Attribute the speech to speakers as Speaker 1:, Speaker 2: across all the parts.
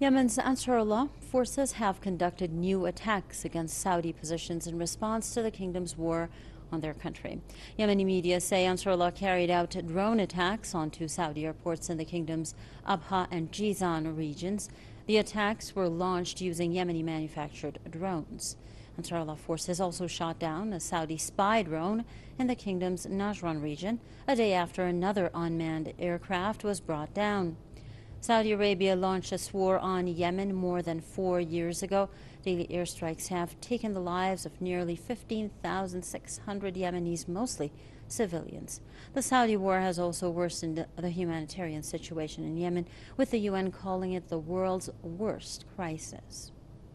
Speaker 1: Yemen's Ansarullah forces have conducted new attacks against Saudi positions in response to the kingdom's war on their country. Yemeni media say Ansarullah carried out drone attacks on two Saudi airports in the kingdom's Abha and Jizan regions. The attacks were launched using Yemeni-manufactured drones. Ansarullah forces also shot down a Saudi spy drone in the kingdom's Najran region, a day after another unmanned aircraft was brought down. Saudi Arabia launched its war on Yemen more than 4 years ago. Daily airstrikes have taken the lives of nearly 15,600 Yemenis, mostly civilians. The Saudi war has also worsened the humanitarian situation in Yemen, with the UN calling it the world's worst crisis.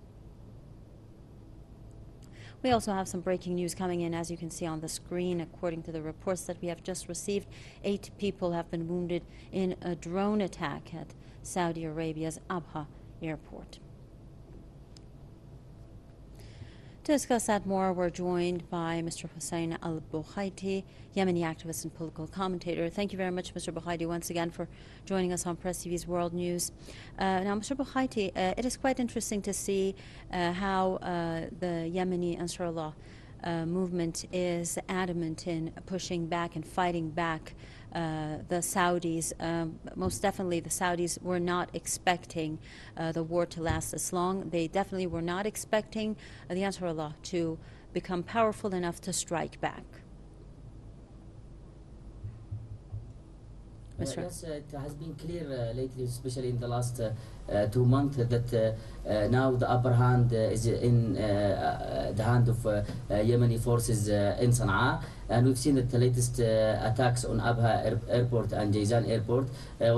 Speaker 1: We also have some breaking news coming in, as you can see on the screen. According to the reports that we have just received, 8 people have been wounded in a drone attack at Saudi Arabia's Abha airport. To discuss that more, we're joined by Mr. Hussein al-Bukhaiti, Yemeni activist and political commentator. Thank you very much, Mr. Bukhaiti, once again for joining us on Press TV's World News. Now, Mr. Bukhaiti, it is quite interesting to see how the Yemeni Ansarullah movement is adamant in pushing back and fighting back the Saudis. Most definitely, the Saudis were not expecting the war to last this long. They definitely were not expecting the Ansarullah to become powerful enough to strike back.
Speaker 2: Yes, it has been clear lately, especially in the last 2 months, that now the upper hand is in the hand of Yemeni forces in Sana'a. And we've seen that the latest attacks on Abha airport and Jizan airport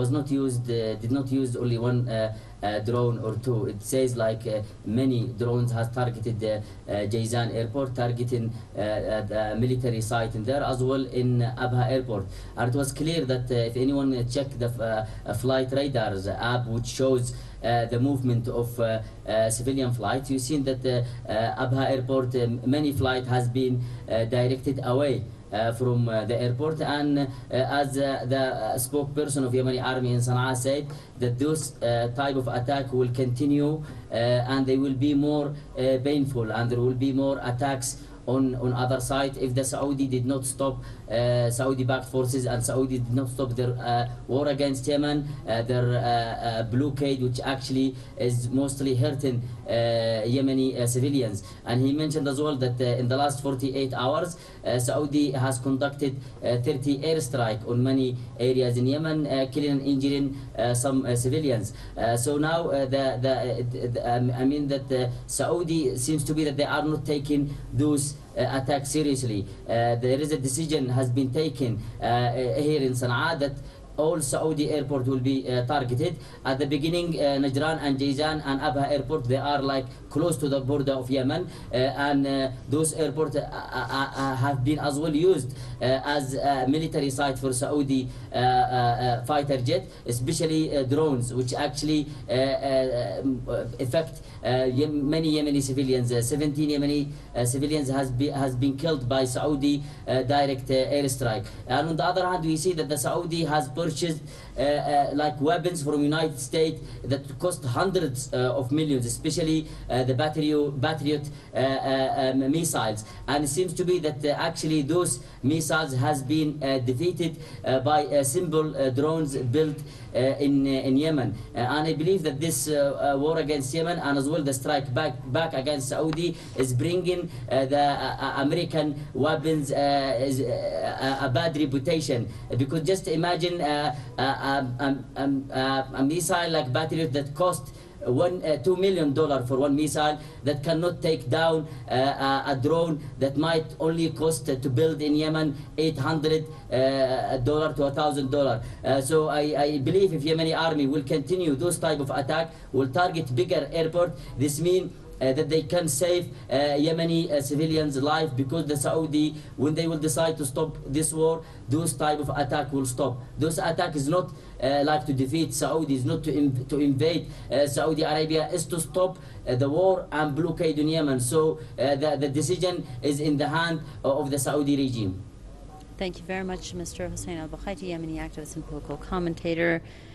Speaker 2: did not use only one drone or two. It says like many drones has targeted Jizan airport, targeting the military site in there, as well in Abha airport. And it was clear that if anyone checked the flight radars app, which shows the movement of civilian flights, you've seen that Abha airport, many flight has been directed away from the airport, and as the spokesperson of Yemeni army in Sana'a said, that those type of attack will continue and they will be more painful, and there will be more attacks on other side if the Saudi did not stop, Saudi-backed forces and Saudi did not stop their war against Yemen, their blockade, which actually is mostly hurting Yemeni civilians. And he mentioned as well that in the last 48 hours, Saudi has conducted 30 airstrike on many areas in Yemen, killing and injuring some civilians. So now I mean that Saudi seems to be that they are not taking those attacks seriously. There is a decision has been taken here in Sana'a that all Saudi airport will be targeted. At the beginning, Najran and Jizan and Abha airport, they are like close to the border of Yemen, and those airports have been as well used as a military site for Saudi fighter jet, especially drones, which actually affect many Yemeni civilians. 17 Yemeni civilians has been killed by Saudi direct airstrike. And on the other hand, we see that the Saudi has purchased like weapons from United States that cost hundreds of millions, especially the Patriot missiles. And it seems to be that actually those missiles has been defeated by simple drones built in Yemen. And I believe that this war against Yemen, and as well the strike back against Saudi, is bringing the American weapons a bad reputation. Because just imagine a missile like Patriot that cost $2 million for one missile, that cannot take down a drone that might only cost to build in Yemen $800 to $1,000. So I believe if Yemeni army will continue those type of attack, will target bigger airport, this means that they can save Yemeni civilians' life, because the Saudi, when they will decide to stop this war, those type of attack will stop. Those attack is not like to defeat Saudi, is not to invade Saudi Arabia, is to stop the war and blockade in Yemen. So the decision is in the hand of the Saudi regime.
Speaker 1: Thank you very much, Mr. Hussein al-Bukhaiti, Yemeni activist and political commentator.